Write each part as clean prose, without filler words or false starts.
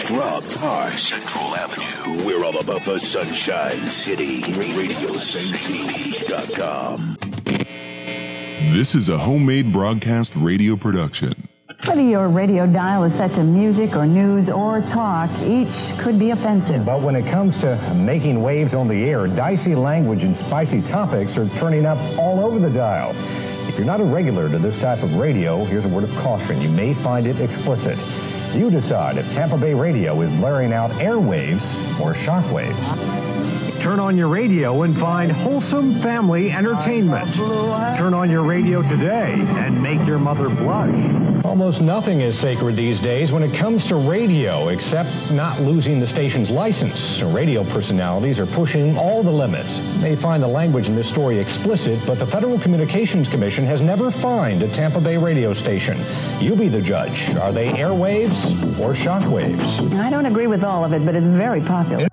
Rob Park, Central Avenue. We're all about the Sunshine City. RadioSaint.com. This is a homemade broadcast radio production. Whether your radio dial is set to music or news or talk, each could be offensive. But when it comes to making waves on the air, dicey language and spicy topics are turning up all over the dial. If you're not a regular to this type of radio, here's a word of caution. You may find it explicit. You decide if Tampa Bay radio is blaring out airwaves or shockwaves. Turn on your radio and find wholesome family entertainment. Turn on your radio today and make your mother blush. Almost nothing is sacred these days when it comes to radio, except not losing the station's license. Radio personalities are pushing all the limits. You may find the language in this story explicit, but the Federal Communications Commission has never fined a Tampa Bay radio station. You be the judge. Are they airwaves or shockwaves? I don't agree with all of it, but it's very popular.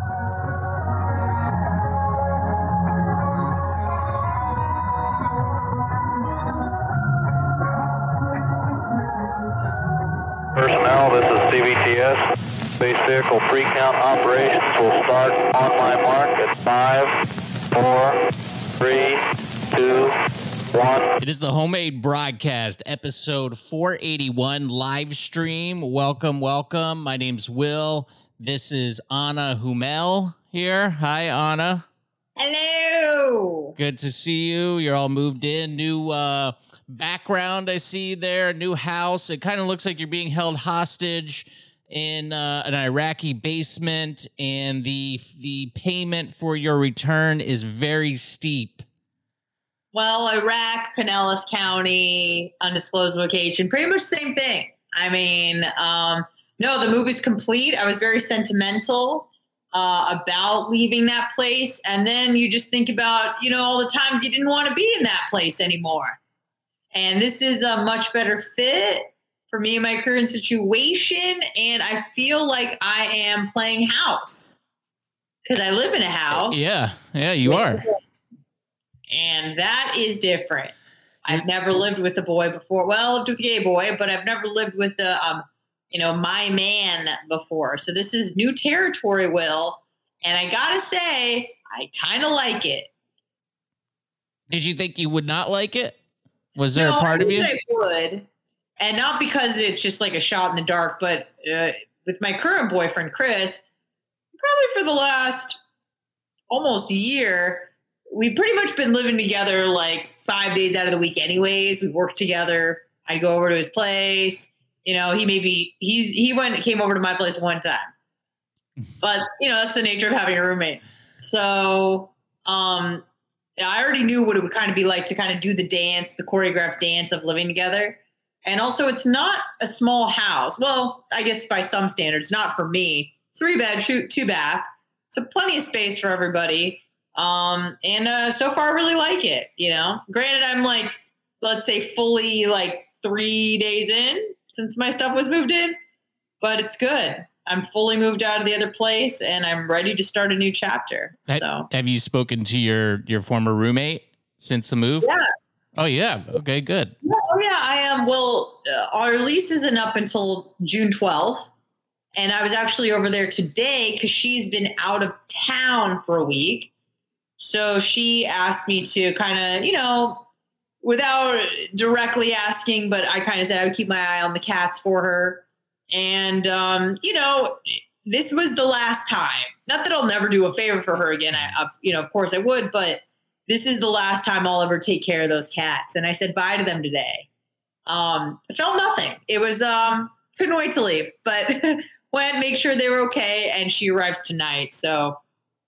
Personnel, this is CVTS. Base vehicle pre-count operations will start on my mark at 5, 4, 3, 2, 1. It is the Homemade Broadcast, episode 481, live stream. Welcome, welcome. My name's Will. This is Anna Humel here. Hi, Anna. Hello. Good to see you. You're all moved in. New background I see there, new house. It kind of looks like you're being held hostage in an Iraqi basement, and the payment for your return is very steep. Well, Iraq, Pinellas County, undisclosed location, pretty much the same thing. I mean, no, the move is complete. I was very sentimental about leaving that place. And then you just think about, all the times you didn't want to be in that place anymore. And this is a much better fit for me in my current situation. And I feel like I am playing house because I live in a house. Yeah, you are. And that is different. I've never lived with a boy before. Well, I lived with a gay boy, but I've never lived with my man before. So this is new territory, Will. And I gotta say, I kind of like it. Did you think you would not like it? Was there a part of you? I would. And not because it's just like a shot in the dark, but with my current boyfriend, Chris, probably for the last almost year, we've pretty much been living together like 5 days out of the week anyways. We work together. I go over to his place. Came over to my place one time. But, that's the nature of having a roommate. So, I already knew what it would kind of be like to kind of do the dance, the choreographed dance of living together. And also, it's not a small house. Well, I guess by some standards, not for me. 3 bed, 2 bath. So plenty of space for everybody. And so far I really like it, Granted, I'm like, let's say fully like 3 days in since my stuff was moved in, but it's good. I'm fully moved out of the other place and I'm ready to start a new chapter. So have you spoken to your former roommate since the move? Yeah. Oh yeah. Okay, good. Oh yeah, I am. Well, our lease isn't up until June 12th. And I was actually over there today because she's been out of town for a week. So she asked me to kind of, without directly asking, but I kind of said I would keep my eye on the cats for her. And, this was the last time. Not that I'll never do a favor for her again. Of course I would, but this is the last time I'll ever take care of those cats. And I said bye to them today. I felt nothing. It was, couldn't wait to leave, but went, make sure they were okay. And she arrives tonight. So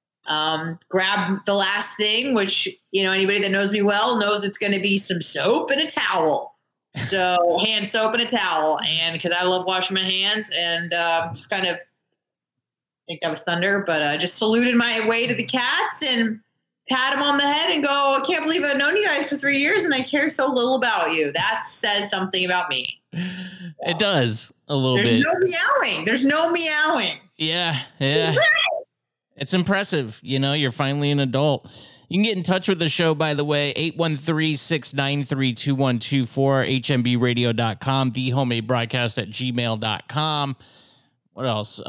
grab the last thing, which, anybody that knows me well knows it's going to be some soap and a towel. So hand soap and a towel. And because I love washing my hands and just kind of, I think that was thunder, but just saluted my way to the cats and pat them on the head and go, I can't believe I've known you guys for 3 years and I care so little about you. That says something about me. It does a little bit. There's no meowing. Yeah. It's impressive. You're finally an adult. You can get in touch with the show, by the way, 813-693-2124, hmbradio.com, thehomemadebroadcast@gmail.com. What else?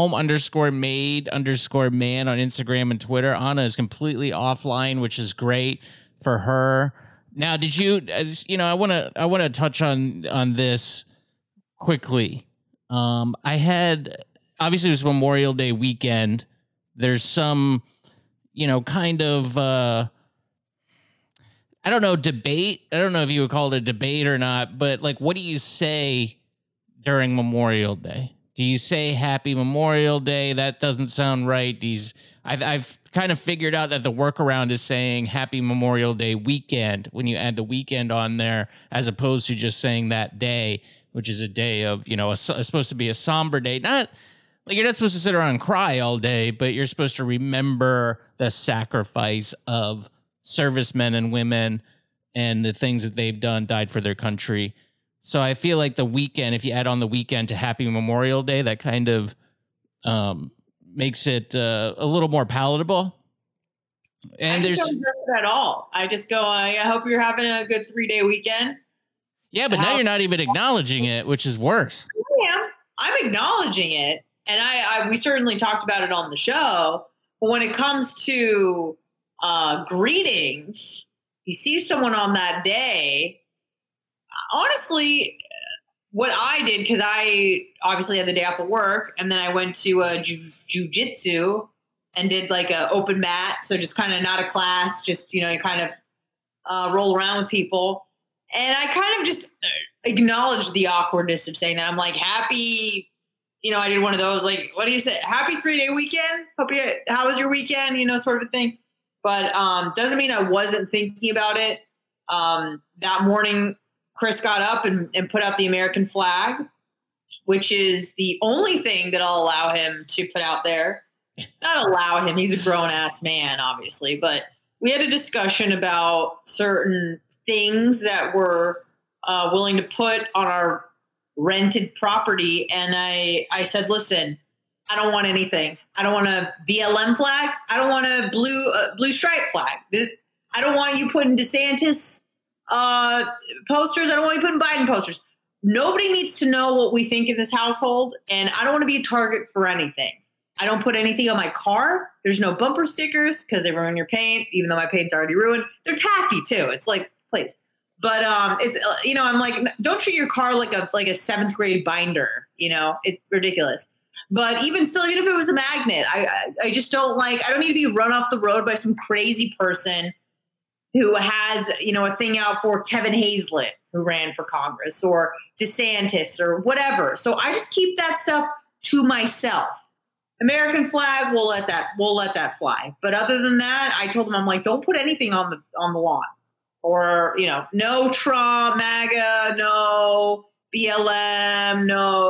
Home_made_man on Instagram and Twitter. Anna is completely offline, which is great for her. Now, did you? I want to touch on this quickly. I had, obviously it was Memorial Day weekend. There's some, kind of, I don't know, debate. I don't know if you would call it a debate or not, but like, what do you say during Memorial Day? Do you say Happy Memorial Day? That doesn't sound right. I've kind of figured out that the workaround is saying Happy Memorial Day weekend when you add the weekend on there, as opposed to just saying that day, which is a day of, supposed to be a somber day. Not like you're not supposed to sit around and cry all day, but you're supposed to remember the sacrifice of servicemen and women and the things that they've done, died for their country. So I feel like the weekend, if you add on the weekend to Happy Memorial Day, that kind of makes it a little more palatable. And I don't address it at all. I just go, I hope you're having a good 3-day weekend. Yeah, but now you're not even acknowledging it, which is worse. I'm acknowledging it. And we certainly talked about it on the show. But when it comes to greetings, you see someone on that day. Honestly, what I did, because I obviously had the day off of work, and then I went to jiu-jitsu and did like an open mat. So just kind of not a class, just, you kind of roll around with people. And I kind of just acknowledged the awkwardness of saying that. I'm like, happy, I did one of those, like, what do you say? Happy 3-day weekend. How was your weekend? Sort of a thing. But doesn't mean I wasn't thinking about it. That morning, Chris got up and put out the American flag, which is the only thing that I'll allow him to put out there. Not allow him. He's a grown-ass man, obviously. But we had a discussion about certain things that we're willing to put on our rented property. And I said, listen, I don't want anything. I don't want a BLM flag. I don't want a blue stripe flag. I don't want you putting DeSantis posters. I don't want you putting Biden posters. Nobody needs to know what we think in this household. And I don't want to be a target for anything. I don't put anything on my car. There's no bumper stickers because they ruin your paint, even though my paint's already ruined. They're tacky too. It's like, please. But it's, I'm like, don't treat your car like a 7th grade binder. It's ridiculous. But even still, even if it was a magnet, I just don't like, I don't need to be run off the road by some crazy person who has, a thing out for Kevin Hazlett, who ran for Congress, or DeSantis or whatever. So I just keep that stuff to myself. American flag, we'll let that fly. But other than that, I told him, I'm like, don't put anything on the lawn. Or, no Trump, MAGA, no BLM,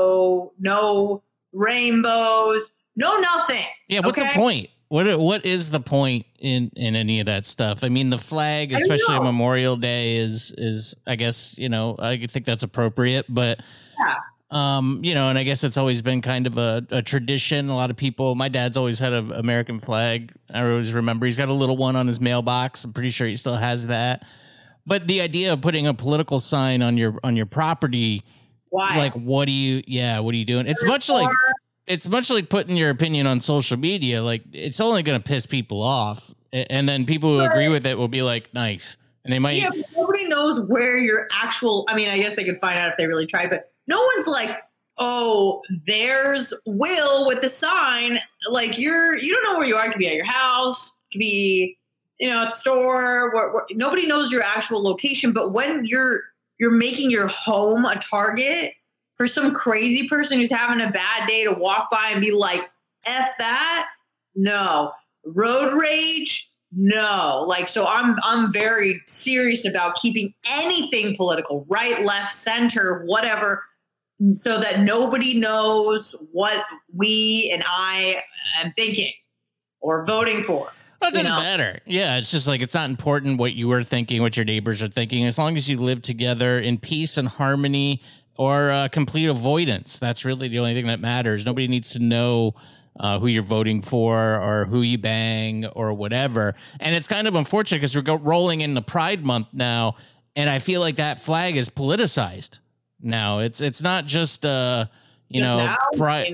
no rainbows, no nothing. Yeah, what's the point? What is the point in any of that stuff? I mean, the flag, especially Memorial Day, is I guess, I think that's appropriate, but yeah. And I guess it's always been kind of a tradition. A lot of people, my dad's always had an American flag. I always remember he's got a little one on his mailbox. I'm pretty sure he still has that. But the idea of putting a political sign on your property, why? Like, what are you doing? It's much like putting your opinion on social media. Like, it's only going to piss people off. And then people who agree with it will be like, nice. And they might. Yeah, but nobody knows where your actual, I guess they could find out if they really tried, but no one's like, oh, there's Will with the sign. Like, you don't know where you are. It could be at your house. It could be, at the store. Where nobody knows your actual location. But when you're making your home a target for some crazy person who's having a bad day to walk by and be like, F that? No. Road rage? No. Like, so I'm very serious about keeping anything political, right, left, center, whatever, so that nobody knows what we and I am thinking or voting for. Well, it doesn't matter. Yeah, it's just like, it's not important what you were thinking, what your neighbors are thinking, as long as you live together in peace and harmony or complete avoidance. That's really the only thing that matters. Nobody needs to know who you're voting for or who you bang or whatever. And it's kind of unfortunate because we're rolling into Pride Month now, and I feel like that flag is politicized now. It's not just Pride.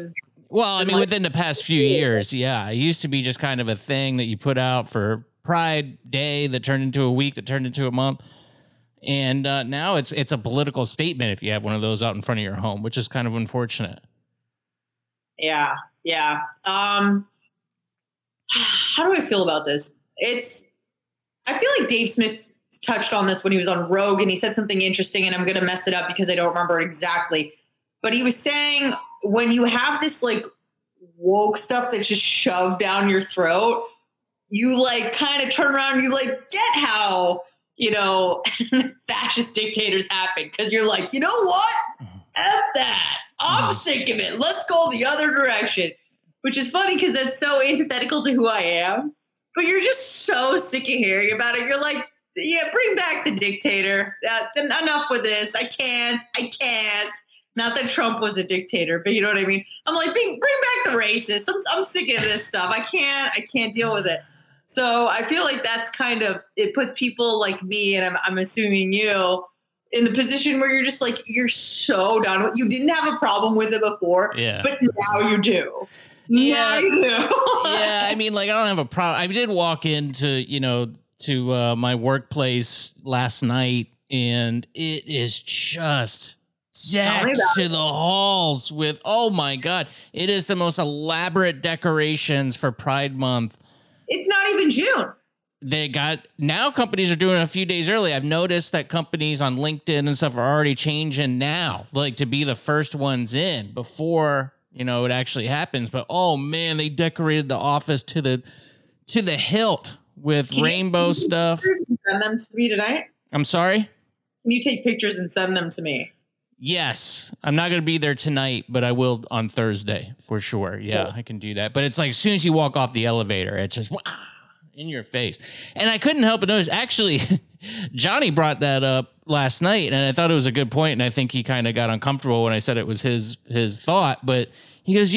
Well, I mean, like, within the past few years, yeah, it used to be just kind of a thing that you put out for Pride Day that turned into a week, that turned into a month. And now it's a political statement if you have one of those out in front of your home, which is kind of unfortunate. Yeah. How do I feel about this? I feel like Dave Smith touched on this when he was on Rogue, and he said something interesting, and I'm going to mess it up because I don't remember it exactly. But he was saying when you have this like woke stuff that's just shoved down your throat, you like kind of turn around and you like get how, fascist dictators happen. Because you're like, you know what? F that. I'm sick of it. Let's go the other direction. Which is funny because that's so antithetical to who I am. But you're just so sick of hearing about it. You're like, yeah, bring back the dictator. Enough with this. I can't. Not that Trump was a dictator, but you know what I mean? I'm like, bring back the racist. I'm sick of this stuff. I can't deal with it. So I feel like that's kind of, it puts people like me, and I'm assuming you, in the position where you're just like, you're so done with, you didn't have a problem with it before, but now you do. Yeah. Now you do. Yeah, I mean, like, I don't have a problem. I did walk into, to my workplace last night, and it is just decked to the halls with, oh my God, it is the most elaborate decorations for Pride Month. It's not even June. Now companies are doing it a few days early. I've noticed that companies on LinkedIn and stuff are already changing now, like to be the first ones in before, it actually happens. But oh man, they decorated the office to the hilt with rainbow stuff. Send them to me tonight. I'm sorry? Can you take pictures and send them to me? Yes. I'm not going to be there tonight, but I will on Thursday for sure. Yeah, cool. I can do that. But it's like as soon as you walk off the elevator, it's just in your face. And I couldn't help but notice, actually, Johnny brought that up last night, and I thought it was a good point, and I think he kind of got uncomfortable when I said it was his thought. But he goes,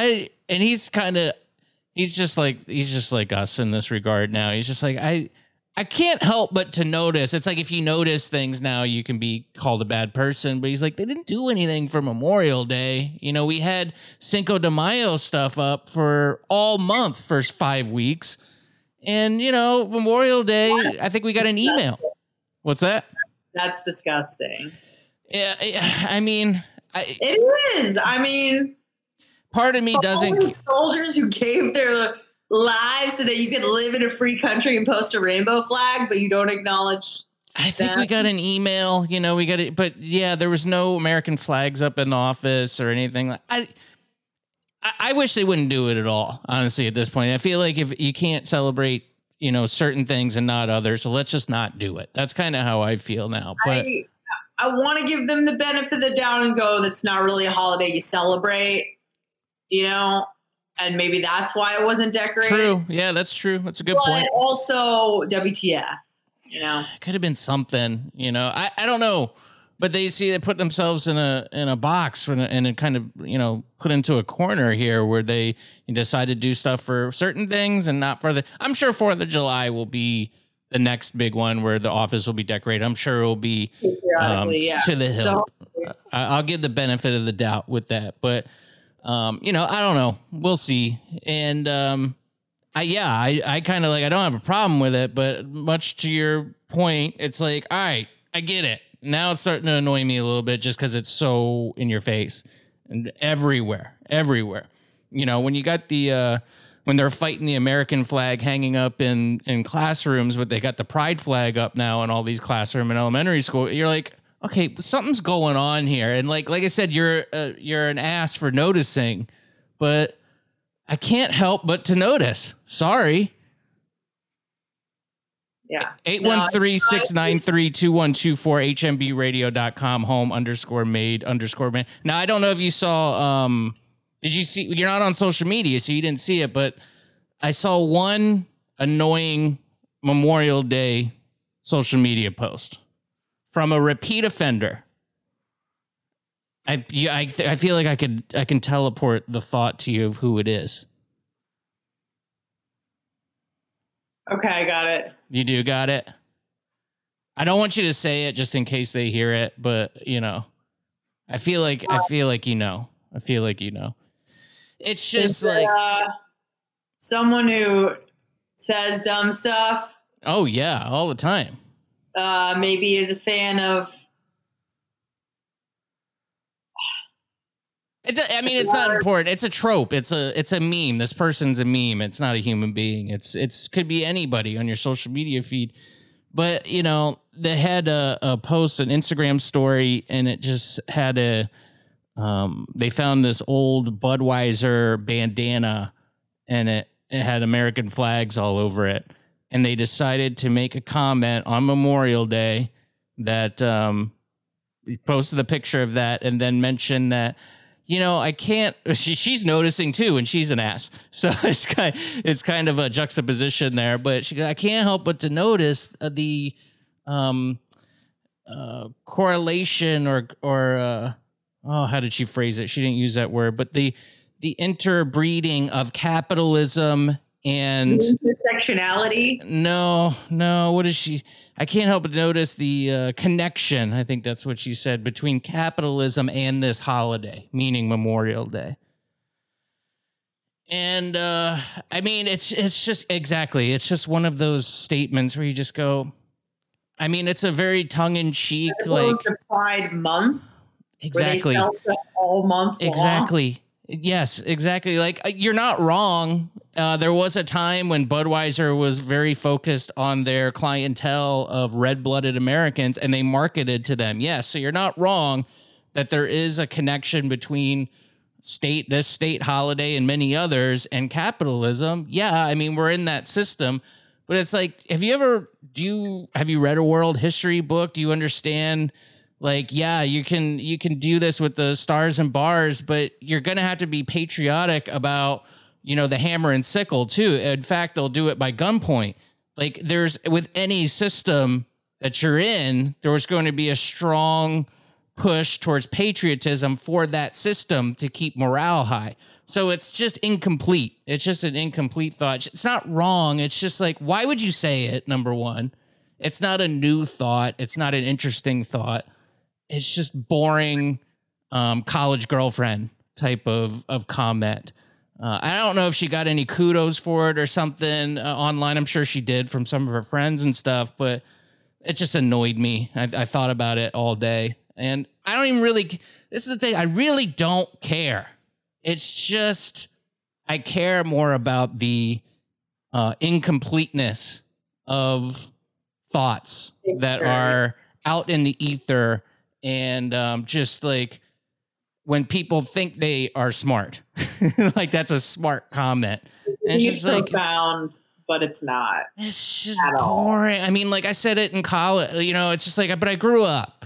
he's just like us in this regard now. He's just like, I can't help but to notice. It's like if you notice things now, you can be called a bad person. But he's like, they didn't do anything for Memorial Day. We had Cinco de Mayo stuff up for all month, first 5 weeks. And, Memorial Day, I think we got an email. What's that? That's disgusting. Yeah, I mean. It is. I mean. Part of me doesn't. Soldiers who gave their lives so that you could live in a free country and post a rainbow flag, but you don't acknowledge. I think we got an email, we got it, but yeah, there was no American flags up in the office or anything. I wish they wouldn't do it at all, honestly, at this point. I feel like if you can't celebrate, certain things and not others, so let's just not do it. That's kind of how I feel now. But I want to give them the benefit of the doubt and go, that's not really a holiday you celebrate, and maybe that's why it wasn't decorated. True. Yeah, that's true. That's a good point. But also WTF, Could have been something, I don't know. But they put themselves in a box and kind of, put into a corner here where they decide to do stuff for certain things and not for the. I'm sure 4th of July will be the next big one where the office will be decorated. I'm sure it will be to the hilt. So, I'll give the benefit of the doubt with that. But, I don't know. We'll see. And I kind of like, I don't have a problem with it. But much to your point, it's like, all right, I get it. Now it's starting to annoy me a little bit just because it's so in your face and everywhere. When you got when they're fighting the American flag hanging up in classrooms, but they got the pride flag up now in all these classrooms in elementary school, you're like, okay, something's going on here. And like I said, you're an ass for noticing, but I can't help but to notice. Sorry. Yeah. 813-693-2124, hmbradio.com, home_made_man. Now, I don't know if you saw, did you see, you're not on social media, so you didn't see it, but I saw one annoying Memorial Day social media post from a repeat offender. I feel like I can teleport the thought to you of who it is. Okay, I got it. You do got it? I don't want you to say it just in case they hear it, but I feel like you know. It's just someone who says dumb stuff. Oh yeah, all the time. Maybe is a fan of. It's not important. It's a trope. It's a meme. This person's a meme. It's not a human being. It's could be anybody on your social media feed. But they had a post, an Instagram story, and it just had they found this old Budweiser bandana, and it had American flags all over it. And they decided to make a comment on Memorial Day that posted the picture of that, and then mentioned that. I can't. She's noticing too, and she's an ass. So it's kind of a juxtaposition there. But she goes, I can't help but to notice the correlation or how did she phrase it? She didn't use that word, but the interbreeding of capitalism and intersectionality. No. What is she? I can't help but notice the connection. I think that's what she said, between capitalism and this holiday, meaning Memorial Day. And it's just exactly. It's just one of those statements where you just go. It's a very tongue-in-cheek, like Pride Month. Exactly. Where they sell stuff all month long. Exactly. Yes, exactly. Like, you're not wrong. There was a time when Budweiser was very focused on their clientele of red-blooded Americans, and they marketed to them. Yes, so you're not wrong that there is a connection between this state holiday and many others and capitalism. Yeah, we're in that system. But it's like, have you read a world history book? Do you understand? Like, yeah, you can do this with the stars and bars, but you're going to have to be patriotic about, the hammer and sickle too. In fact, they'll do it by gunpoint. Like, with any system that you're in, there's going to be a strong push towards patriotism for that system to keep morale high. So it's just incomplete. It's just an incomplete thought. It's not wrong. It's just like, why would you say it? Number one, it's not a new thought. It's not an interesting thought. It's just boring college girlfriend type of comment. I don't know if she got any kudos for it or something online. I'm sure she did from some of her friends and stuff, but it just annoyed me. I thought about it all day. And I don't even really... This is the thing. I really don't care. It's just... I care more about the incompleteness of thoughts that are out in the ether. And just like when people think they are smart, like that's a smart comment. And it's just profound, but it's not. It's just boring. Like I said it in college, it's just like, but I grew up,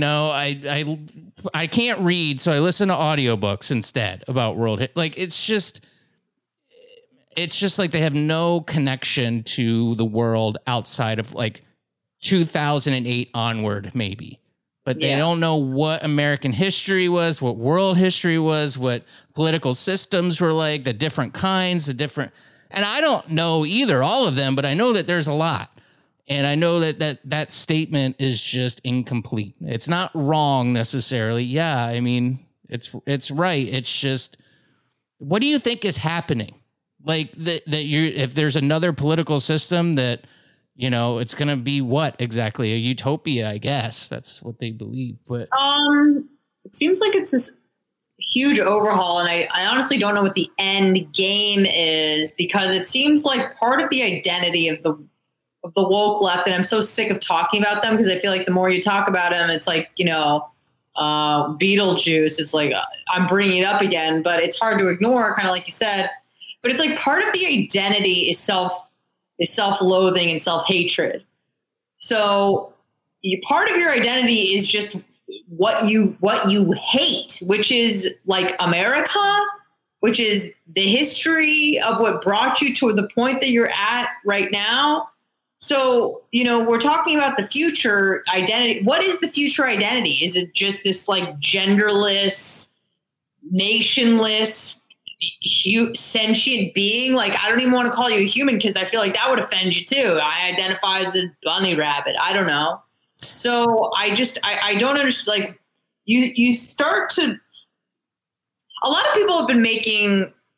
I can't read, so I listen to audiobooks instead about world. Like, it's just like they have no connection to the world outside of like 2008 onward, maybe. But they don't know what American history was, what world history was, what political systems were like, the different kinds, and I don't know either, all of them, but I know that there's a lot. And I know that statement is just incomplete. It's not wrong necessarily. Yeah, it's right. It's just, what do you think is happening? Like if there's another political system that, it's going to be what exactly? A utopia, I guess. That's what they believe. But it seems like it's this huge overhaul, and I honestly don't know what the end game is, because it seems like part of the identity of the woke left, and I'm so sick of talking about them because I feel like the more you talk about them, it's like, Beetlejuice. It's like I'm bringing it up again, but it's hard to ignore, kind of like you said. But it's like part of the identity is self-loathing and self-hatred. So part of your identity is just what you hate, which is like America, which is the history of what brought you to the point that you're at right now. So, we're talking about the future identity. What is the future identity? Is it just this like genderless, nationless, sentient being? Like, I don't even want to call you a human because I feel like that would offend you too. I identify as a bunny rabbit. I don't know. So I don't understand. Like, you start to, a lot of people have been making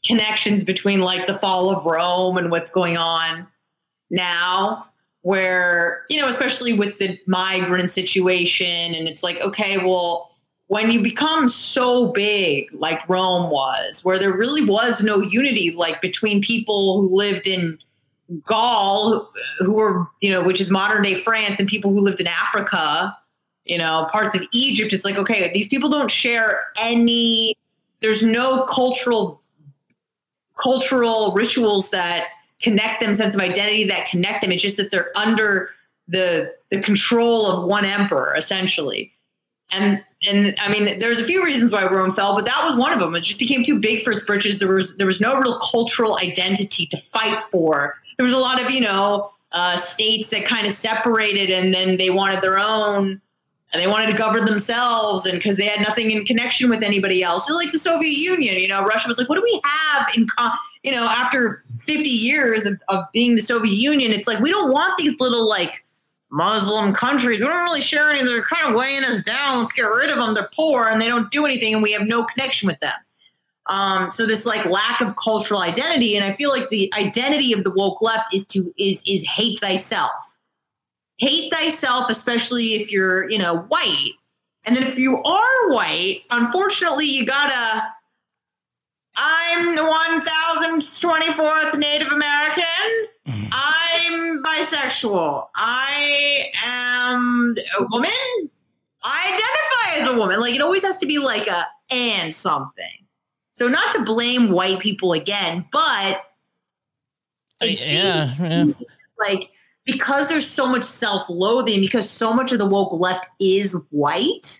connections between like the fall of Rome and what's going on now, where, you know, especially with the migrant situation, and it's like, okay, well, when you become so big like Rome was, where there really was no unity, like between people who lived in Gaul, who were, you know, which is modern day France, and people who lived in Africa, you know, parts of Egypt, it's like, okay, these people don't share any, there's no cultural rituals that connect them, sense of identity that connect them. It's just that they're under the control of one emperor, essentially. And I mean, there's a few reasons why Rome fell, but that was one of them. It just became too big for its britches. There was no real cultural identity to fight for. There was a lot of, you know, states that kind of separated, and then they wanted their own, and they wanted to govern themselves, and because they had nothing in connection with anybody else. So like the Soviet Union, you know, Russia was like, what do we have in you know, after 50 years of being the Soviet Union, it's like, we don't want these little like Muslim countries. We don't really share any. They're kind of weighing us down. Let's get rid of them. They're poor and they don't do anything, and we have no connection with them. So this like lack of cultural identity, and I feel like the identity of the woke left is hate thyself. Hate thyself, especially if you're, you know, white. And then if you are white, unfortunately, you gotta, I'm the 1024th Native American. I'm bisexual. I am a woman. I identify as a woman. Like, it always has to be like a and something. So not to blame white people again, but it seems like, because there's so much self-loathing, because so much of the woke left is white,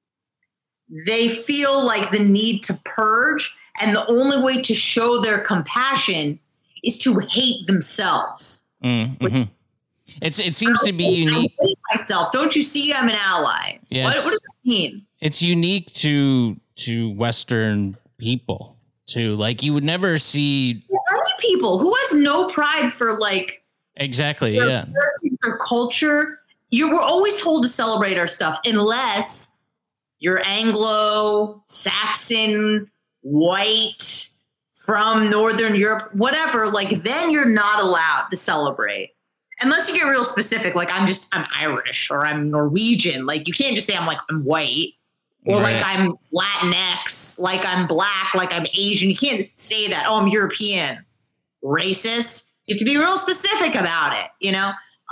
they feel like the need to purge, and the only way to show their compassion is to hate themselves. Mm-hmm. It seems to be unique. I hate myself. Don't you see I'm an ally? Yes. What does that mean? It's unique to Western people, too. Like, you would never see... Only people who has no pride for, like... Exactly, yeah. For culture, we're always told to celebrate our stuff unless you're Anglo, Saxon, white, from Northern Europe, whatever. Like, then you're not allowed to celebrate. Unless you get real specific, like I'm Irish or I'm Norwegian. Like, you can't just say I'm white, or right. like I'm Latinx, like I'm black, like I'm Asian. You can't say that. Oh, I'm European. Racist. You have to be real specific about it, you know?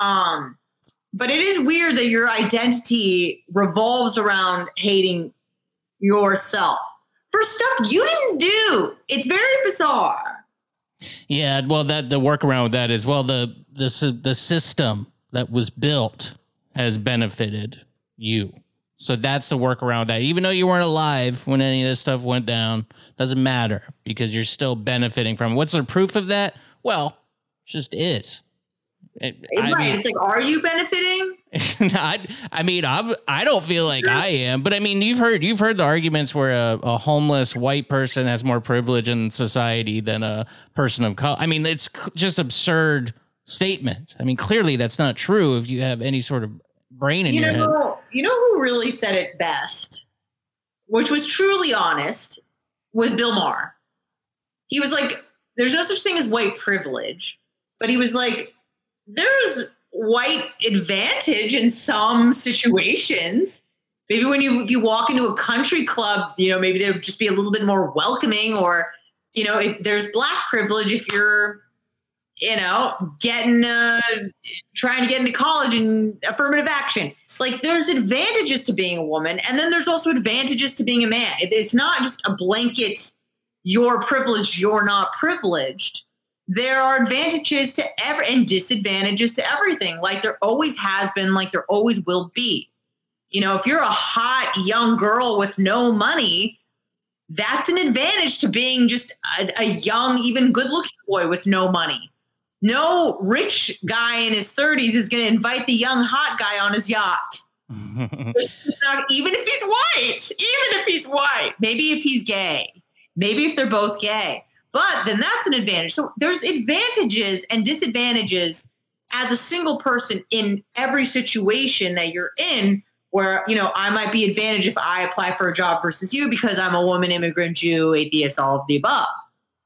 But it is weird that your identity revolves around hating yourself for stuff you didn't do. It's very bizarre. Yeah, well, the workaround with that is, well, the system that was built has benefited you. So that's the workaround that, even though you weren't alive when any of this stuff went down, doesn't matter because you're still benefiting from it. What's the proof of that? Well, just is. Right. It's like, are you benefiting? I don't feel like I am, but I mean, you've heard the arguments where a homeless white person has more privilege in society than a person of color. I mean, it's just absurd statement. I mean, clearly that's not true if you have any sort of brain in your head. You know who really said it best, which was truly honest, was Bill Maher. He was like, there's no such thing as white privilege. But he was like, there's white advantage in some situations. Maybe when if you walk into a country club, you know, maybe they'll just be a little bit more welcoming, or, you know, if there's black privilege if you're, you know, trying to get into college and affirmative action. Like, there's advantages to being a woman, and then there's also advantages to being a man. It's not just a blanket, you're privileged, you're not privileged. There are advantages to and disadvantages to everything. Like there always has been, like there always will be. You know, if you're a hot young girl with no money, that's an advantage to being just a young, even good-looking boy with no money. No rich guy in his 30s is going to invite the young hot guy on his yacht. It's not, even if he's white, maybe if he's gay, maybe if they're both gay. But then that's an advantage. So there's advantages and disadvantages as a single person in every situation that you're in, where, you know, I might be advantaged if I apply for a job versus you because I'm a woman, immigrant, Jew, atheist, all of the above.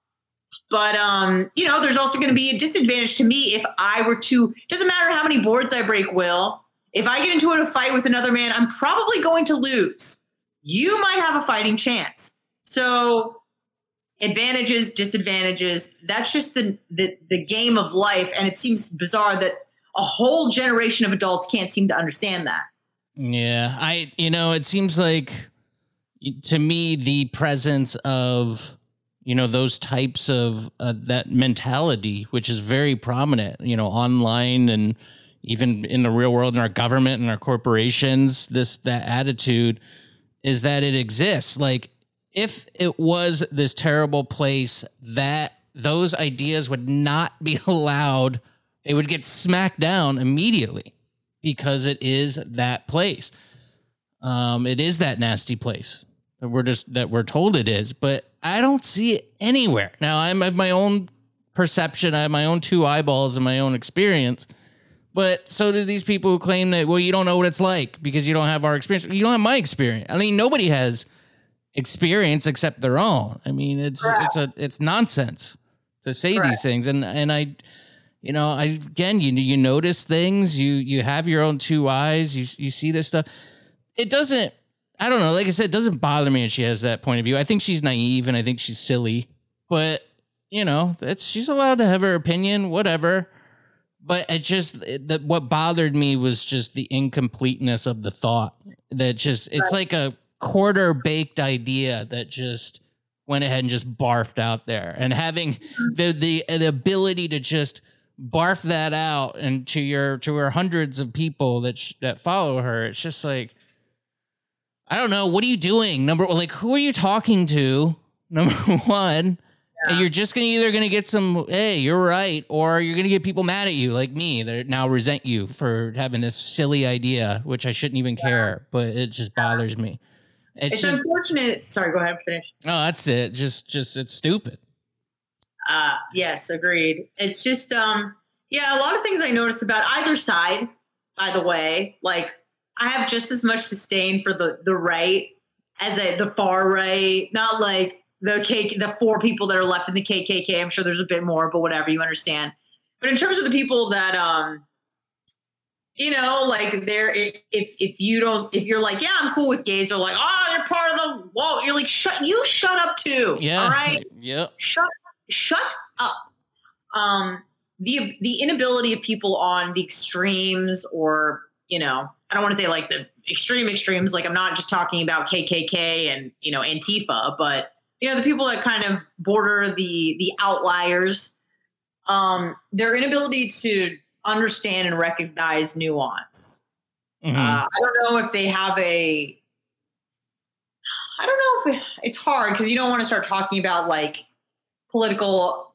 But, there's also going to be a disadvantage to me if I were to, doesn't matter how many boards I break, Will, if I get into a fight with another man, I'm probably going to lose. You might have a fighting chance. So advantages, disadvantages, that's just the game of life. And it seems bizarre that a whole generation of adults can't seem to understand that. Yeah, it seems like, to me, the presence of, those types of that mentality, which is very prominent, online and even in the real world, in our government and our corporations, that attitude is that it exists. Like, if it was this terrible place, that those ideas would not be allowed, they would get smacked down immediately, because it is that place. It is that nasty place that we're told it is, but I don't see it anywhere. Now, I have my own perception, I have my own two eyeballs and my own experience, but so do these people who claim that, well, you don't know what it's like because you don't have our experience. You don't have my experience. I mean, nobody has experience except their own. I mean, it's nonsense to say these things. And I again, you notice things, you have your own two eyes, you see this stuff. It doesn't, I don't know, like I said, it doesn't bother me if she has that point of view. I think she's naive and I think she's silly, but she's allowed to have her opinion, whatever. But what bothered me was just the incompleteness of the thought. It's like a quarter baked idea that just went ahead and just barfed out there, and having the ability to just barf that out and to her hundreds of people that follow her. It's just like, I don't know. What are you doing? Who are you talking to? Number one, and you're just either going to get some, hey, you're right, or you're going to get people mad at you like me that now resent you for having this silly idea, which I shouldn't even care, but it just bothers me. It's just unfortunate. Sorry, go ahead, finish. No, that's it. Just it's stupid. Yes, agreed. It's just, a lot of things I noticed about either side, by the way. Like, I have just as much disdain for the right as the far right, not like the four people that are left in the KKK. I'm sure there's a bit more, but whatever, you understand. But in terms of the people that, like if you're like, yeah, I'm cool with gays, they're like, oh, you're part of the whoa. You're like, shut up too. Yeah. All right. Yep. Shut up. The inability of people on the extremes, or, I don't want to say like the extremes. Like, I'm not just talking about KKK and, Antifa, but, the people that kind of border the outliers, their inability to understand and recognize nuance. Mm-hmm. I don't know if they have it's hard because you don't want to start talking about like political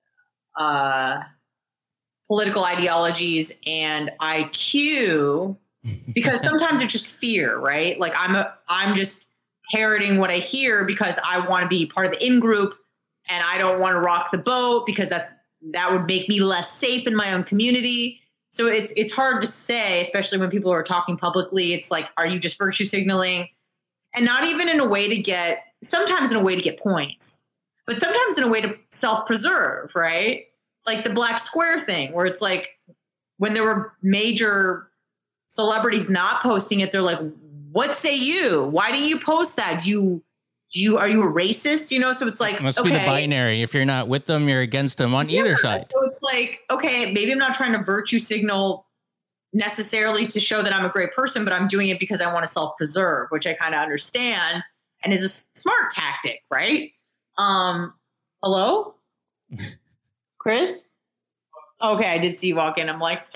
ideologies and IQ, because sometimes it's just fear, right? Like I'm just parroting what I hear because I want to be part of the in-group, and I don't want to rock the boat because that would make me less safe in my own community. So it's hard to say, especially when people are talking publicly. It's like, are you just virtue signaling? And not even in a way to get, sometimes in a way to get points, but sometimes in a way to self-preserve, right? Like the Black Square thing, where it's like when there were major celebrities not posting it, they're like, what say you? Why do you post that? Are you a racist? So it's like, it must be the binary. If you're not with them, you're against them on either side. So it's like, okay, maybe I'm not trying to virtue signal necessarily to show that I'm a great person, but I'm doing it because I want to self-preserve, which I kind of understand and is a smart tactic, right? Hello? Chris? Okay, I did see you walk in. I'm like,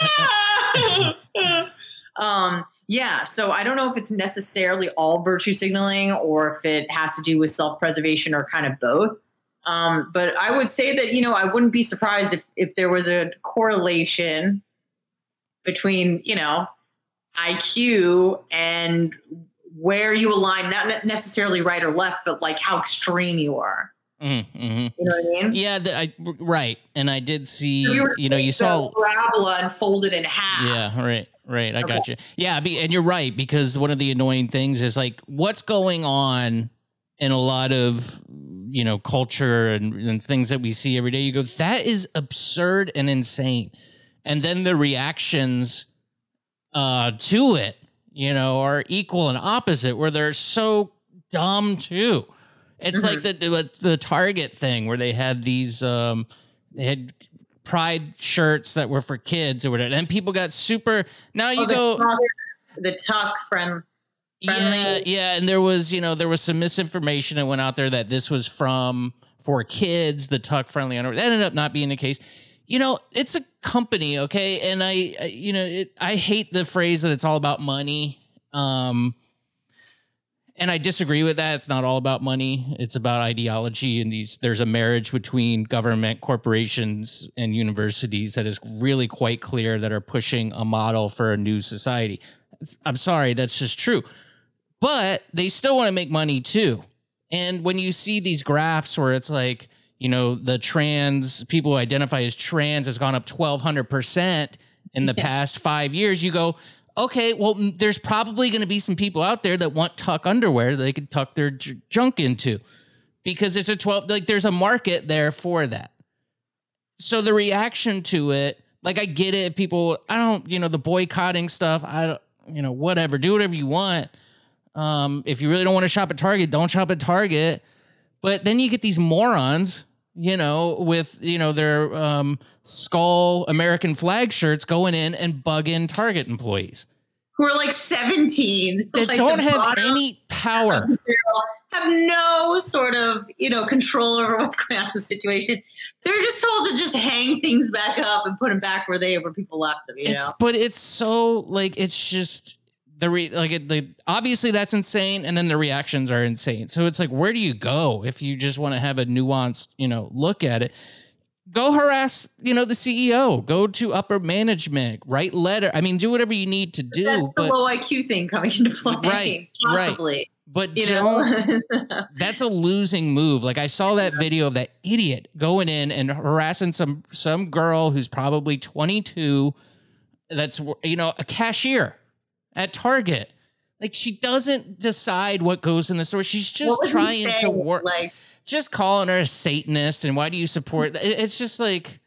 yeah, so I don't know if it's necessarily all virtue signaling or if it has to do with self-preservation or kind of both. But I would say that, I wouldn't be surprised if there was a correlation between, IQ and where you align, not necessarily right or left, but like how extreme you are. Mm-hmm. You know what I mean? Yeah, right. And I did see, you saw parabola and folded in half. Yeah, right. I got you. Yeah, and you're right, because one of the annoying things is like what's going on in a lot of culture and things that we see every day. You go, that is absurd and insane. And then the reactions to it, are equal and opposite, where they're so dumb too. It's like the Target thing where they had these, they had pride shirts that were for kids or whatever, and people got super. Now you go the tuck friendly. Yeah, and there was some misinformation that went out there that this was for kids, the tuck friendly underwear. That ended up not being the case. It's a company, okay, and I hate the phrase that it's all about money. And I disagree with that. It's not all about money. It's about ideology. And there's a marriage between government, corporations, and universities that is really quite clear that are pushing a model for a new society. I'm sorry, that's just true. But they still want to make money too. And when you see these graphs where it's like, the trans people who identify as trans has gone up 1,200% in the past 5 years, you go, okay, well, there's probably going to be some people out there that want tuck underwear that they could tuck their junk into, because it's there's a market there for that. So the reaction to it, I get it. People, the boycotting stuff, whatever, do whatever you want. If you really don't want to shop at Target, don't shop at Target. But then you get these morons, with, their skull American flag shirts going in and bugging Target employees. Who are like 17. That don't have any power. Have no sort of, control over what's going on in the situation. They're just told to just hang things back up and put them back where people left them, But it's so, it's just... obviously that's insane, and then the reactions are insane. So it's like, where do you go if you just want to have a nuanced, look at it? Go harass, the CEO. Go to upper management. Write letter. I mean, do whatever you need to do. That's the low IQ thing coming into play. Right. But that's a losing move. I saw that video of that idiot going in and harassing some girl who's probably 22. That's a cashier at Target. She doesn't decide what goes in the store. She's just trying to work. Just calling her a Satanist, and why do you support? It's just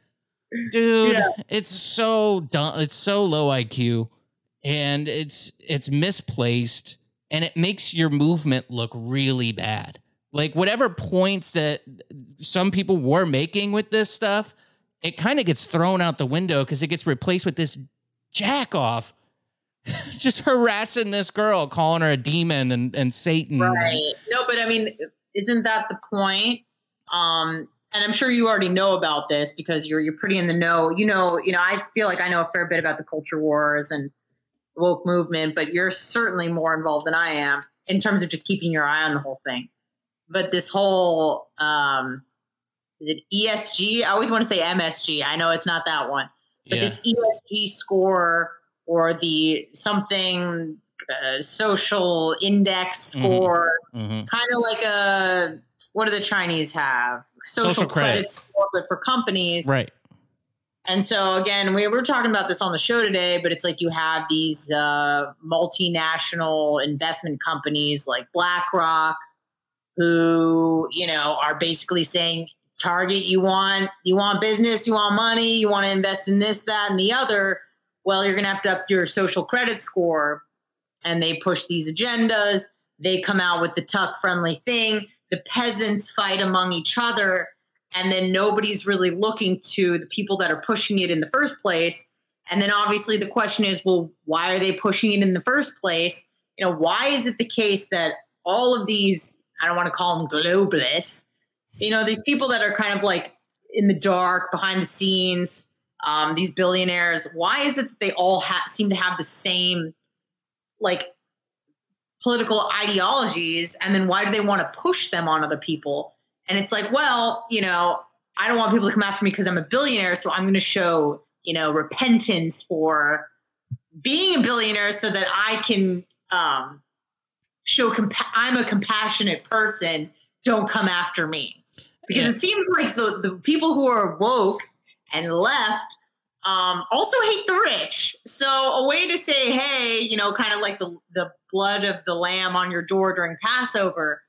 dude, it's so dumb. It's so low IQ, and it's misplaced, and it makes your movement look really bad. Whatever points that some people were making with this stuff, it kind of gets thrown out the window because it gets replaced with this jack off. Just harassing this girl, calling her a demon and Satan. Right. No, but I mean, isn't that the point? And I'm sure you already know about this because you're pretty in the know. I feel like I know a fair bit about the culture wars and the woke movement, but you're certainly more involved than I am in terms of just keeping your eye on the whole thing. But this whole, is it ESG? I always want to say MSG. I know it's not that one, but this ESG score, or the something social index score, kind of like what do the Chinese have? Social credit score, but for companies. Right. And so, again, we were talking about this on the show today, but it's you have these multinational investment companies like BlackRock who, are basically saying, Target, you want business, you want money, you want to invest in this, that, and the other. Well, you're going to have to up your social credit score. And they push these agendas. They come out with the tuck-friendly thing. The peasants fight among each other. And then nobody's really looking to the people that are pushing it in the first place. And then obviously the question is, well, why are they pushing it in the first place? Why is it the case that all of these, I don't want to call them globalists, these people that are kind of in the dark, behind the scenes, these billionaires, why is it that they all seem to have the same political ideologies, and then why do they want to push them on other people? And it's well, I don't want people to come after me because I'm a billionaire, so I'm going to show, repentance for being a billionaire so that I can show I'm a compassionate person. Don't come after me. Because it seems like the people who are woke and left also hate the rich. So a way to say, hey, kind of like the blood of the lamb on your door during Passover,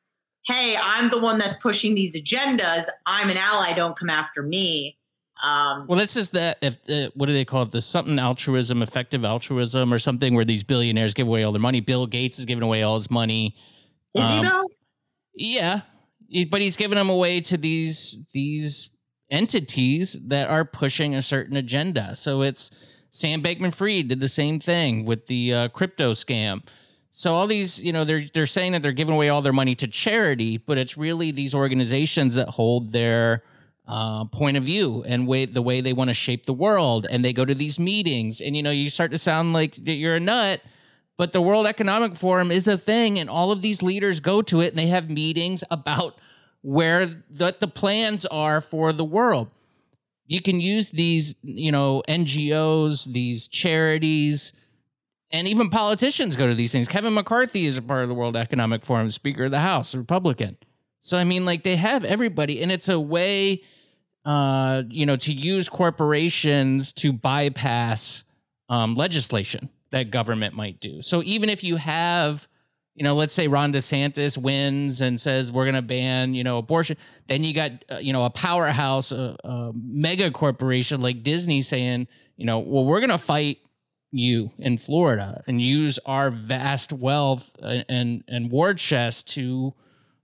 hey, I'm the one that's pushing these agendas. I'm an ally. Don't come after me. Well, this is what do they call it? This something altruism, effective altruism, or something where these billionaires give away all their money. Bill Gates is giving away all his money. Is he though? Yeah, but he's giving them away to these entities that are pushing a certain agenda. So it's Sam Bankman-Fried did the same thing with the crypto scam. So all these, they're saying that they're giving away all their money to charity, but it's really these organizations that hold their point of view and the way they want to shape the world. And they go to these meetings and, you start to sound like you're a nut, but the World Economic Forum is a thing. And all of these leaders go to it and they have meetings about where the plans are for the world. You can use these, NGOs, these charities, and even politicians go to these things. Kevin McCarthy is a part of the World Economic Forum, Speaker of the House, a Republican. So, I mean, like, they have everybody, and it's a way, to use corporations to bypass legislation that government might do. So even if you have, let's say Ron DeSantis wins and says we're going to ban, abortion, then you got, a powerhouse, a mega corporation like Disney saying, well, we're going to fight you in Florida and use our vast wealth and war chest to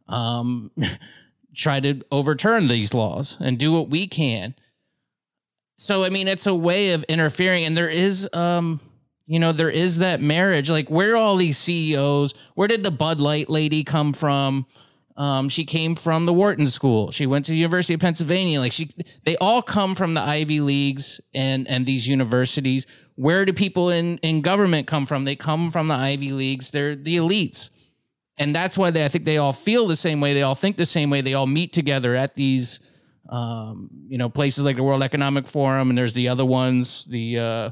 try to overturn these laws and do what we can. So, I mean, it's a way of interfering. And there is, there is that marriage. Like, where are all these CEOs? Where did the Bud Light lady come from? She came from the Wharton School. She went to the University of Pennsylvania. Like, they all come from the Ivy Leagues and these universities. Where do people in government come from? They come from the Ivy Leagues. They're the elites. And that's why I think they all feel the same way. They all think the same way. They all meet together at these, places like the World Economic Forum. And there's the other ones, I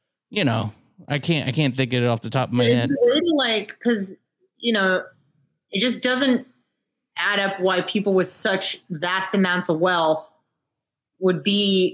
can't think of it off the top of my head. Because, it just doesn't add up why people with such vast amounts of wealth would be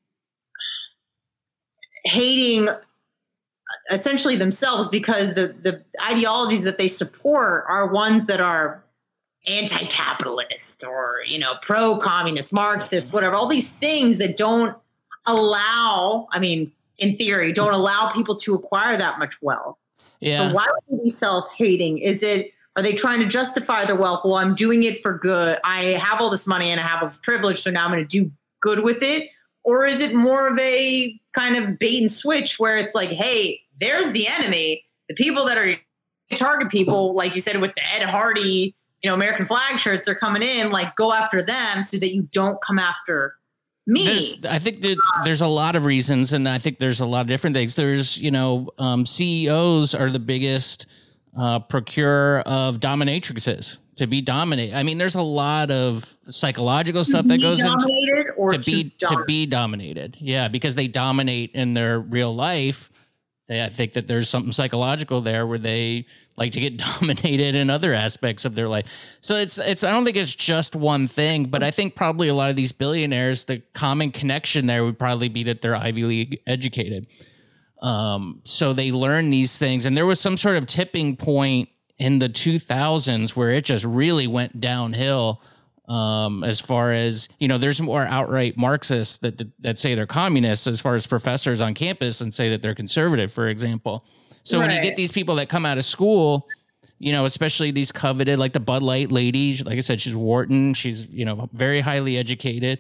hating essentially themselves, because the ideologies that they support are ones that are anti-capitalist or, pro-communist, Marxist, whatever, all these things that don't allow, in theory, don't allow people to acquire that much wealth. Yeah. So why would they be self-hating? Are they trying to justify their wealth? Well, I'm doing it for good. I have all this money and I have all this privilege, so now I'm going to do good with it. Or is it more of a kind of bait and switch where it's like, hey, there's the enemy. The people that are target people, like you said, with the Ed Hardy, American flag shirts, they're coming in, like, go after them so that you don't come after me. I think that there's a lot of reasons, and I think there's a lot of different things. There's, CEOs are the biggest procurer of dominatrixes to be dominated. There's a lot of psychological stuff that goes into to be dominated. Yeah, because they dominate in their real life. I think that there's something psychological there where they like to get dominated in other aspects of their life. So it's I don't think it's just one thing, but I think probably a lot of these billionaires, the common connection there would probably be that they're Ivy League educated. So they learn these things, and there was some sort of tipping point in the 2000s where it just really went downhill. As far as, there's more outright Marxists that say they're communists as far as professors on campus and say that they're conservative, for example. So when you get these people that come out of school, especially these coveted, like the Bud Light lady, like I said, she's Wharton. She's, very highly educated.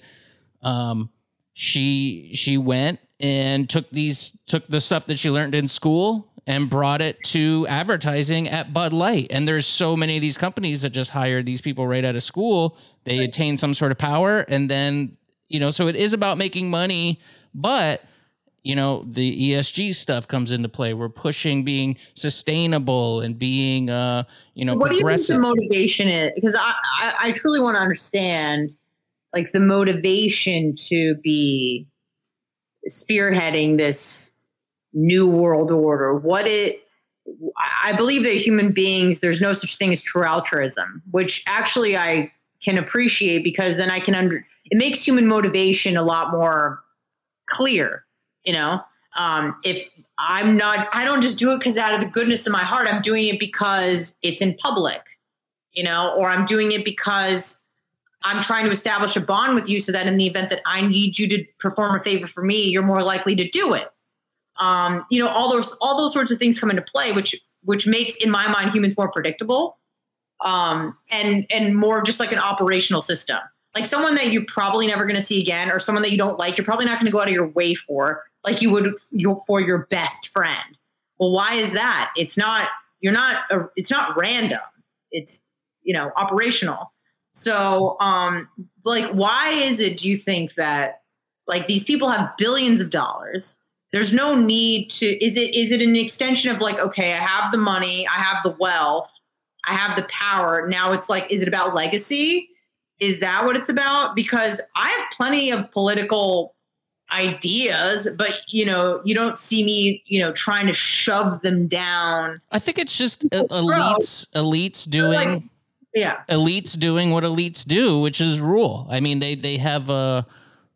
She went and took the stuff that she learned in school and brought it to advertising at Bud Light. And there's so many of these companies that just hire these people right out of school. They attain some sort of power. And then, so it is about making money, but, the ESG stuff comes into play. We're pushing being sustainable and being, what do you think the motivation is? Because I truly want to understand, like, the motivation to be spearheading this new world order. I believe that human beings, there's no such thing as true altruism, which actually I can appreciate, because then it makes human motivation a lot more clear. If I don't just do it because out of the goodness of my heart, I'm doing it because it's in public. or I'm doing it because I'm trying to establish a bond with you so that in the event that I need you to perform a favor for me, you're more likely to do it. All those sorts of things come into play, which makes, in my mind, humans more predictable, and more just like an operational system. Like someone that you're probably never going to see again, or someone that you don't like, you're probably not going to go out of your way for, like you would for your best friend. Well, why is that? It's not random. It's, operational. So, why is it, do you think that like these people have billions of dollars? There's no need to, is it an extension of like, okay, I have the money, I have the wealth, I have the power. Now it's like, is it about legacy? Is that what it's about? Because I have plenty of political ideas, but you don't see me, trying to shove them down. I think it's just elites doing, elites doing what elites do, which is rule. I mean, they have a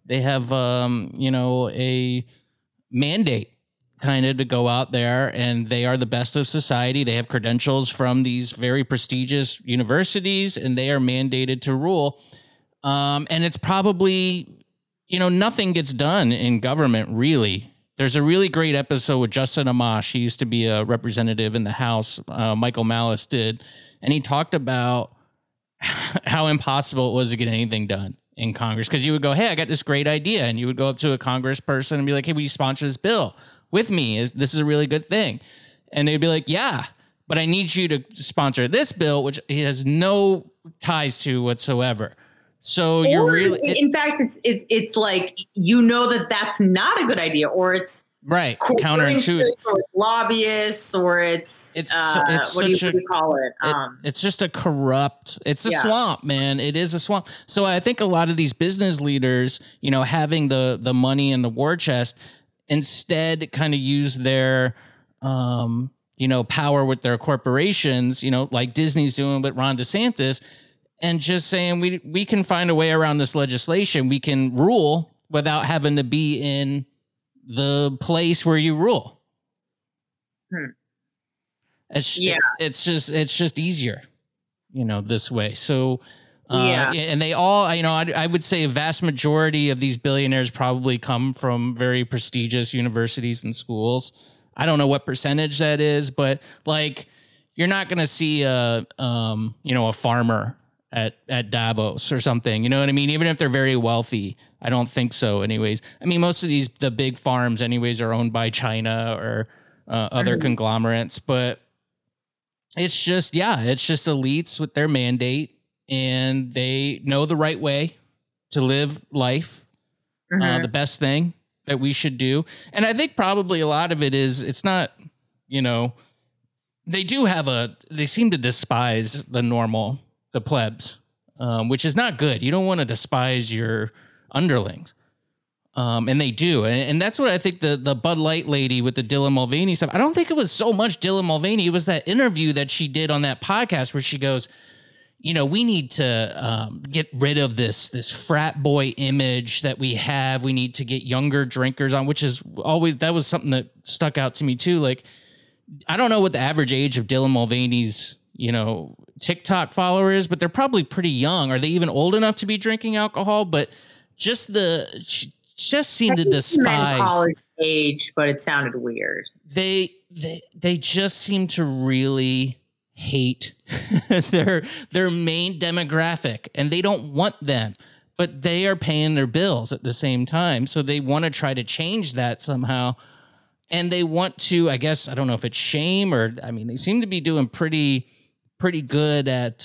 mandate kind of to go out there, and they are the best of society. They have credentials from these very prestigious universities, and they are mandated to rule. And it's probably, nothing gets done in government, really. There's a really great episode with Justin Amash. He used to be a representative in the House. Michael Malice did. And he talked about how impossible it was to get anything done in Congress. Because you would go, hey, I got this great idea. And you would go up to a congressperson and be like, hey, will you sponsor this bill with me? This is a really good thing. And they'd be like, yeah, but I need you to sponsor this bill, which he has no ties to whatsoever. So you're really, in fact, it's like, that's not a good idea, or it's right, counterintuitive, or it's lobbyists, or it's what do you call it? It's just a corrupt. It's a swamp, man. It is a swamp. So I think a lot of these business leaders, having the money in the war chest, instead kind of use their power with their corporations, like Disney's doing with Ron DeSantis, and just saying we can find a way around this legislation. We can rule without having to be in the place where you rule. It's just easier, this way. So, and they all, I would say a vast majority of these billionaires probably come from very prestigious universities and schools. I don't know what percentage that is, but like, you're not going to see a farmer at Davos or something, you know what I mean? Even if they're very wealthy, I don't think so anyways. I mean, most of the big farms anyways are owned by China or other conglomerates, but it's just elites with their mandate, and they know the right way to live life, the best thing that we should do. And I think probably a lot of it is, it's not, they seem to despise the plebs, which is not good. You don't want to despise your underlings. And they do. And that's what I think the Bud Light lady with the Dylan Mulvaney stuff, I don't think it was so much Dylan Mulvaney. It was that interview that she did on that podcast where she goes, we need to get rid of this frat boy image that we have. We need to get younger drinkers on, which is always, that was something that stuck out to me too. Like, I don't know what the average age of Dylan Mulvaney's, TikTok followers, but they're probably pretty young. Are they even old enough to be drinking alcohol? But just seemed to despise college age, but it sounded weird. They just seem to really hate their main demographic, and they don't want them, but they are paying their bills at the same time. So they want to try to change that somehow. And they want to, I guess, I don't know if it's shame or, they seem to be doing pretty good at,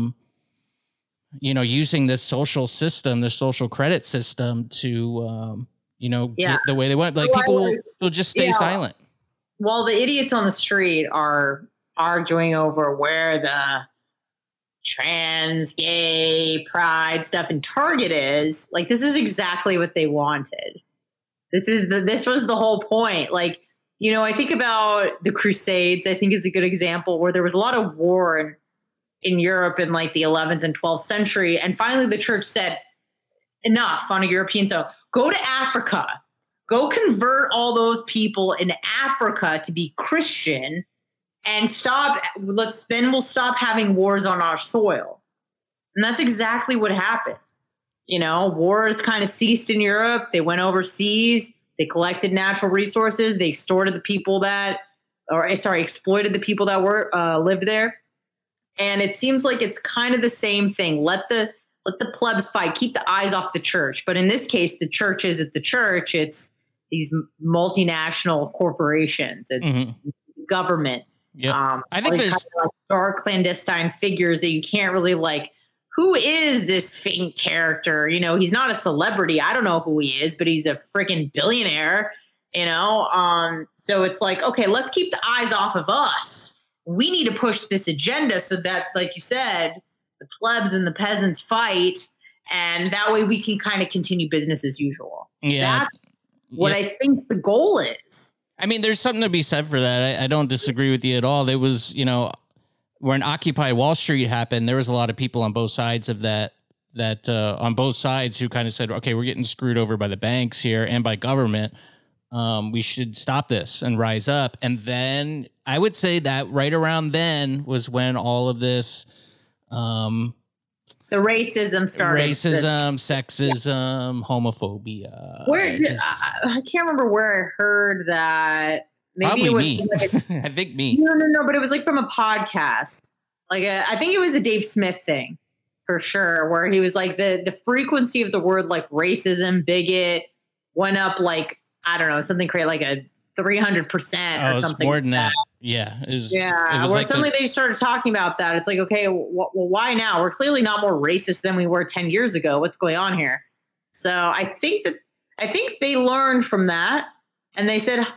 using this social system, this social credit system to, get the way they want. Like, people will just stay silent. While the idiots on the street are arguing over where the trans, gay, pride stuff in Target is, like, this is exactly what they wanted. This was the whole point. Like, I think about the Crusades. I think is a good example where there was a lot of war in Europe in like the 11th and 12th century. And finally the church said, enough on a European soil. Go to Africa. Go convert all those people in Africa to be Christian, and we'll stop having wars on our soil. And that's exactly what happened. Wars kind of ceased in Europe. They went overseas. They collected natural resources. They exploited the people that lived there. And it seems like it's kind of the same thing. Let the plebs fight. Keep the eyes off the church. But in this case, the church isn't the church. It's these multinational corporations. It's government. Yeah, I think there's kind of like dark clandestine figures that you can't really like. Who is this faint character? He's not a celebrity. I don't know who he is, but he's a freaking billionaire. So it's like, okay, let's keep the eyes off of us. We need to push this agenda so that, like you said, the plebs and the peasants fight, and that way we can kind of continue business as usual. Yeah. That's what I think the goal is. I mean, there's something to be said for that. I don't disagree with you at all. There was, when Occupy Wall Street happened, there was a lot of people on both sides of that on both sides who kind of said, okay, we're getting screwed over by the banks here and by government. We should stop this and rise up. And then I would say that right around then was when all of this, the racism started. Sexism, homophobia. I can't remember where I heard that. Maybe it was me. I think me. No, but it was like from a podcast. Like I think it was a Dave Smith thing for sure, where he was like the frequency of the word like racism, bigot went up like, I don't know, something create like a 300% or something. More than that. Yeah. It was where like suddenly they started talking about that. It's like, okay, well, why now? We're clearly not more racist than we were 10 years ago. What's going on here? So I think they learned from that and they said,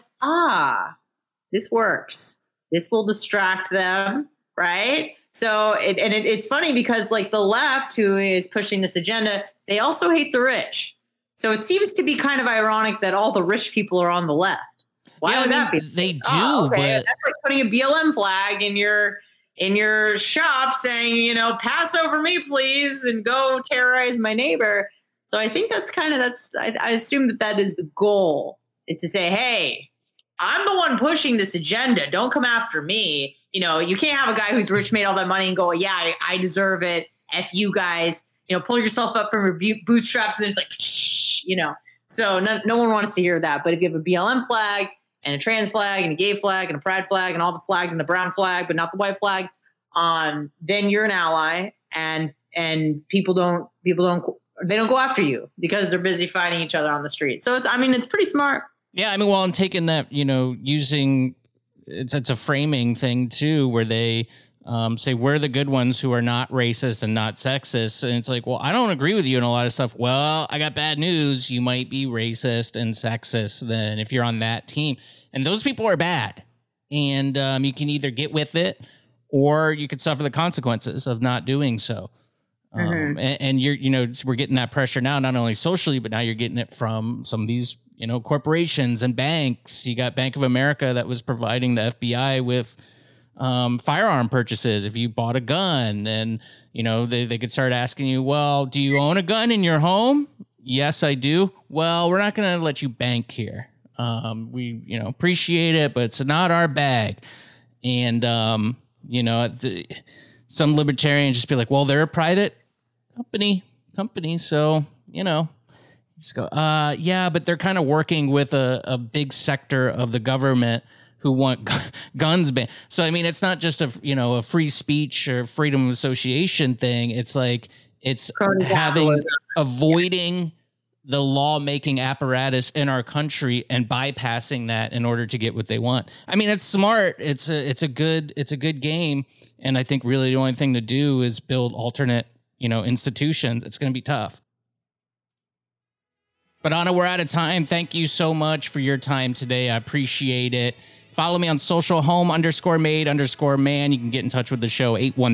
this works. This will distract them, right? So it's funny because like the left who is pushing this agenda, they also hate the rich. So it seems to be kind of ironic that all the rich people are on the left. Why would that be? They do, but but that's like putting a BLM flag in your shop saying, pass over me, please, and go terrorize my neighbor. So I think I assume that is the goal. It's to say, hey, I'm the one pushing this agenda. Don't come after me. You can't have a guy who's rich, made all that money and go, yeah, I deserve it. F you guys. Pull yourself up from your bootstraps and then it's like, So no one wants to hear that. But if you have a BLM flag and a trans flag and a gay flag and a pride flag and all the flags and the brown flag, but not the white flag, then you're an ally and people don't go after you because they're busy fighting each other on the street. So it's pretty smart. Yeah, I'm taking that, using it's a framing thing too, where they say we're the good ones who are not racist and not sexist. And it's like, well, I don't agree with you in a lot of stuff. Well, I got bad news. You might be racist and sexist then if you're on that team. And those people are bad. And you can either get with it or you could suffer the consequences of not doing so. And you're, we're getting that pressure now, not only socially, but now you're getting it from some of these, corporations and banks. You got Bank of America that was providing the FBI with firearm purchases. If you bought a gun and, they could start asking you, well, do you own a gun in your home? Yes, I do. Well, we're not going to let you bank here. We, appreciate it, but it's not our bag. And, some libertarians just be like, well, they're a private company. So, just go, yeah, but they're kind of working with a big sector of the government who want guns banned. So, it's not just a free speech or freedom of association thing. It's like, it's avoiding the lawmaking apparatus in our country and bypassing that in order to get what they want. It's smart. It's a good game. And I think really the only thing to do is build alternate, institutions. It's going to be tough. But Anna, we're out of time. Thank you so much for your time today. I appreciate it. Follow me on social, home_made_man. You can get in touch with the show,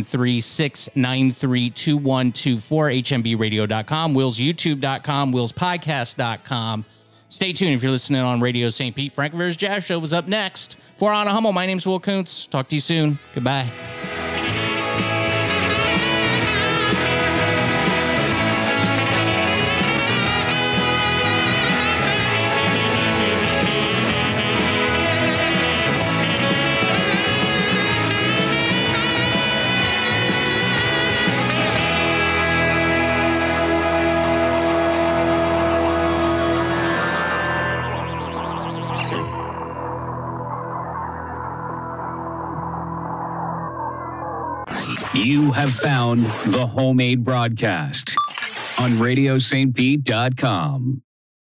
813-693-2124, hmbradio.com, willsyoutube.com, willspodcast.com. Stay tuned if you're listening on Radio St. Pete. Frank Rivera's Jazz Show is up next. For Anna Hummel, my name's Will Kuntz. Talk to you soon. Goodbye. You have found the Homemade Broadcast on RadioSt.Pete.com.